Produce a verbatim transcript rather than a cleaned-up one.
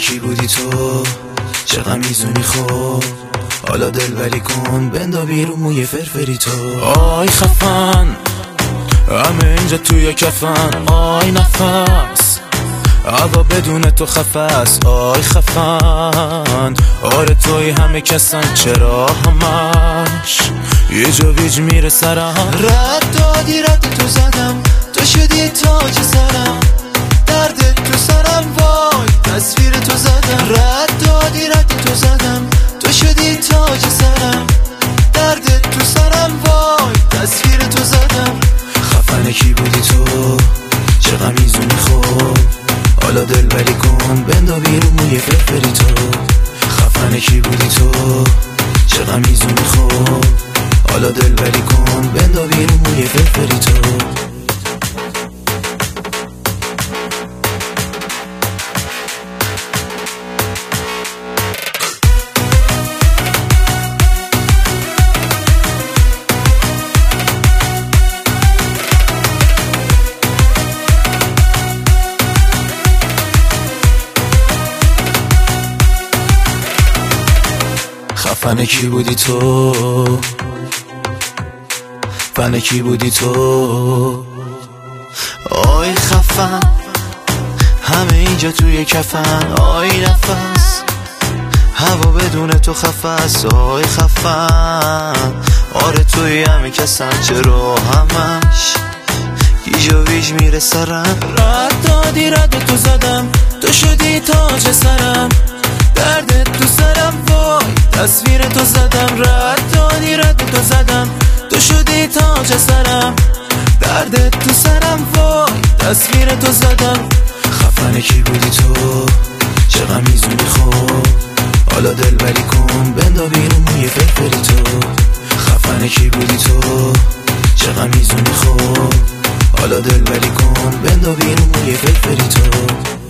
کی بودی تو، چه غمیزونی خوب، حالا دلبری کن بندا بیرون موی فرفری تو. آی خفن همه اینجا توی کفن، آی نفس هوا بدون تو خفست. آی خفن آره توی همه کسن، چرا همش یه جا ویج میره سرم. رد دادی رد تو زدم، تو شدی تاج سرم، درد تو سرم وای تصویر تو زدم. رد دادی رد تو زدم، تو شدی تاج سرم، درد تو سرم وای تصویر تو زدم. خفن کی بودی تو، چه غمیزونی خوب، حالا دلبری کن بندا بیرون موی فرفری تو. خفن کی بودی تو، چه غمیزونی خوب، حالا دلبری کن بندا بیرون موی فرفری تو. خفن کی بودی تو، فن کی بودی تو. آی خفن همه اینجا توی کفن، آی نفس هوا بدون تو خفست. آی خفن آره توی همه کسن، چرا همش گیجا ویج میره سرم. رد دادی رد تو زدم، تو شدی تاج سرم، درد تو سرم وای تصویر تو زدم. رد دادی رد تو زدم، تو شدی تاج سرم، درد تو سرم وای تصویر تو زدم. خفن کی بودی تو، چه غمیزونی خوب، حالا دلبری کن بندا بیرون موی فرفری تو. خفن کی بودی تو، چه غمیزونی خوب، حالا دلبری کن بندا بیرون موی فرفری تو.